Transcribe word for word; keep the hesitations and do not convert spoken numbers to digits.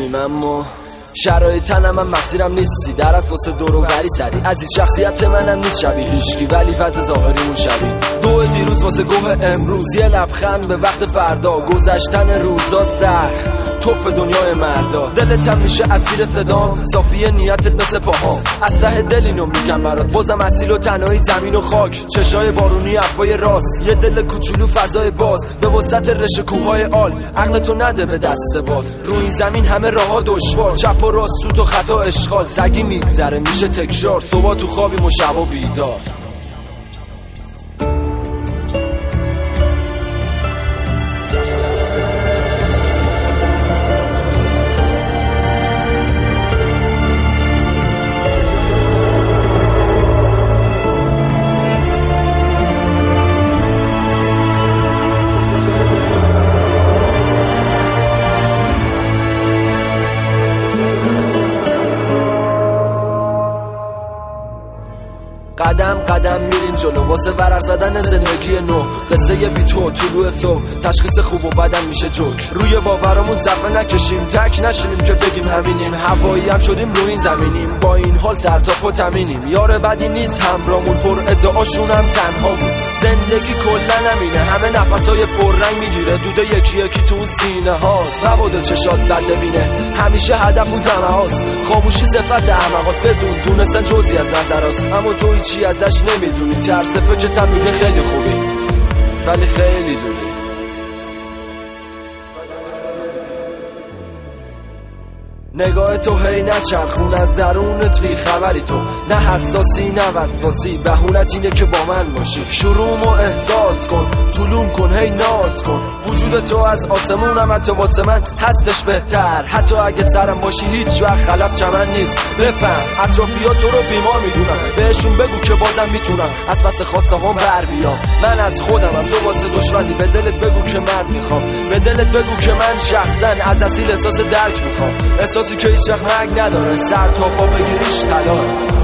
همیم اما شرایط تنم من مسیرم نیستی در اساس دور و بری سری از این شخصیت منم نیست شبیه هیچکی ولی وضع ظاهریمون شبیه دو دیروز واسه گوه امروز یه لبخند به وقت فردا گذشتن روزا سخت توف دنیای مردا دلتم میشه اسیر صدام صافی نیتت مثل پاهام از ته دل اینو میگم برات بازم اصیل و تنهایی زمین و خاک چشای بارونی افوای راست یه دل کوچولو فضای باز به وسط رشه کوههای آل عقلتو نده به دست باز روی این زمین همه راهها دشوار چپ و راست سوت و خطا اشغال سگی میگذره میشه تکرار صبح تو خوابیم و شبا بیدار قدم قدم میریم جلو واسه ورق زدن زندگی نو قصه بی تو طلوع صبح تشخیص خوب و بدم میشه جوک روی باورمون صفحه نکشیم تک نشینیم که بگیم همینیم هوایی هم شدیم روی این زمینیم با این حال سر تا پا تمینیم یار بدی نیست همرامون پر ادعاشون هم تنها بود زندگی کلا همینه همه نفسای پررنگ میگیره دوده یکی یکی تو اون سینه هاست مبادا چشات بد ببینه همیشه هدف اون طمع هاست خاموشی صفت احمق هاست بدون دونستن جزئی از نظر هاست اما تو هیچی ازش نمیدونی ترس فکرتم میگه خیلی خوبی ولی خیلی دوری نگاه تو هی نچرخون از درونت بی خبری تو نه حساسی نه وسواسی بهونت اینه که با من باشی شروعمو احساس کن طولوم کن هی ناز کن وجود تو از آسمونم حتی واسه من هستش بهتر حتی اگه سرم باشی هیچ وقت خلف چمن نیست بفهم اطرافیات تو رو بیمار میدونم بهشون بگو که بازم میتونم از پس خواسته هم بر بیام من از خودمم تو واسه دشمنی به دلت بگو که مرد میخوام به دلت بگو که من شخصا از اصیل احساس درک میخوام احساسی که هیچ وقت مرگ نداره سر تا پا بگیریش طلا